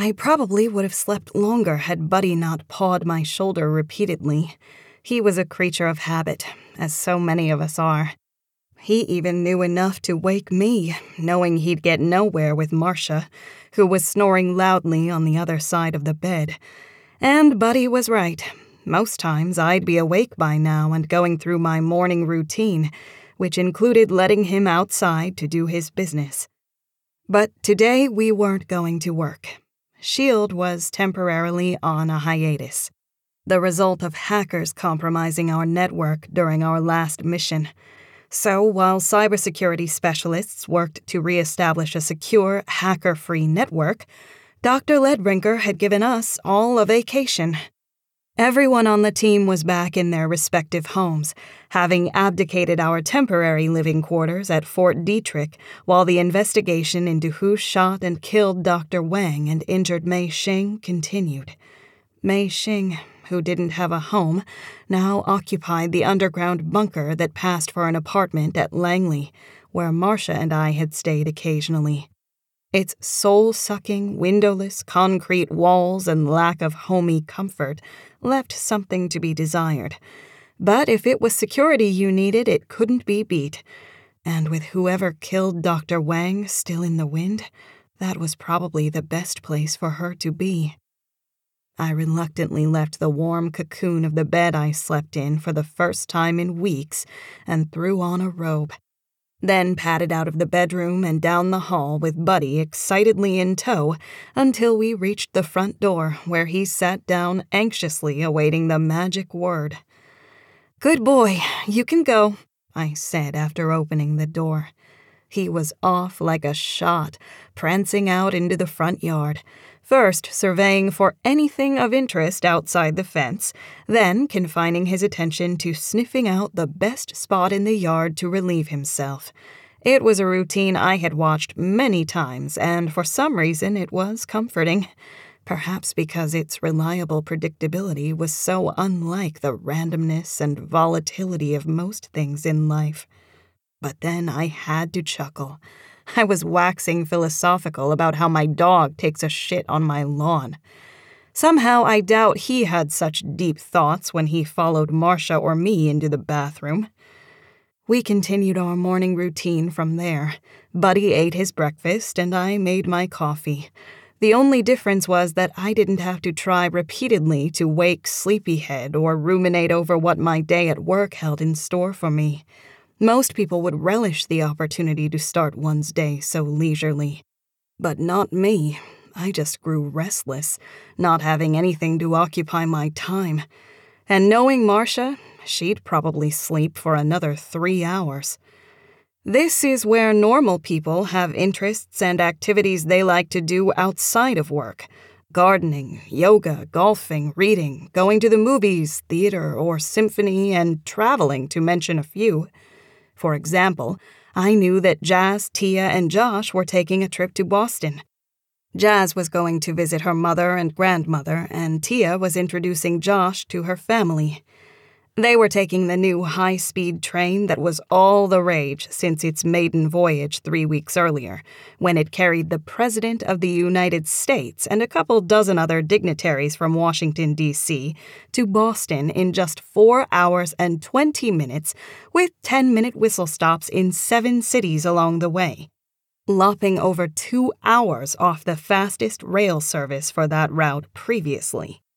I probably would have slept longer had Buddy not pawed my shoulder repeatedly. He was a creature of habit, as so many of us are. He even knew enough to wake me, knowing he'd get nowhere with Marcia, who was snoring loudly on the other side of the bed. And Buddy was right. Most times I'd be awake by now and going through my morning routine, which included letting him outside to do his business. But today we weren't going to work. S.H.I.E.L.D. was temporarily on a hiatus, the result of hackers compromising our network during our last mission. So while cybersecurity specialists worked to reestablish a secure, hacker-free network, Dr. Ledbrinker had given us all a vacation. Everyone on the team was back in their respective homes, having abdicated our temporary living quarters at Fort Detrick while the investigation into who shot and killed Dr. Wang and injured Mei Xing continued. Mei Xing, who didn't have a home, now occupied the underground bunker that passed for an apartment at Langley, where Marcia and I had stayed occasionally. Its soul-sucking, windowless concrete walls and lack of homey comfort left something to be desired. But if it was security you needed, it couldn't be beat. And with whoever killed Dr. Wang still in the wind, that was probably the best place for her to be. I reluctantly left the warm cocoon of the bed I slept in for the first time in weeks and threw on a robe. Then padded out of the bedroom and down the hall with Buddy excitedly in tow until we reached the front door where he sat down anxiously awaiting the magic word. "Good boy, you can go," I said after opening the door. He was off like a shot, prancing out into the front yard, first surveying for anything of interest outside the fence, then confining his attention to sniffing out the best spot in the yard to relieve himself. It was a routine I had watched many times, and for some reason it was comforting. Perhaps because its reliable predictability was so unlike the randomness and volatility of most things in life. But then I had to chuckle. I was waxing philosophical about how my dog takes a shit on my lawn. Somehow I doubt he had such deep thoughts when he followed Marcia or me into the bathroom. We continued our morning routine from there. Buddy ate his breakfast and I made my coffee. The only difference was that I didn't have to try repeatedly to wake sleepyhead or ruminate over what my day at work held in store for me. Most people would relish the opportunity to start one's day so leisurely. But not me. I just grew restless, not having anything to occupy my time. And knowing Marcia, she'd probably sleep for another 3 hours. This is where normal people have interests and activities they like to do outside of work. Gardening, yoga, golfing, reading, going to the movies, theater, or symphony, and traveling, to mention a few. For example, I knew that Jazz, Tia, and Josh were taking a trip to Boston. Jazz was going to visit her mother and grandmother, and Tia was introducing Josh to her family. They were taking the new high-speed train that was all the rage since its maiden voyage 3 weeks earlier, when it carried the President of the United States and a couple dozen other dignitaries from Washington, D.C., to Boston in just 4 hours and 20 minutes, with 10-minute whistle stops in 7 cities along the way, lopping over 2 hours off the fastest rail service for that route previously.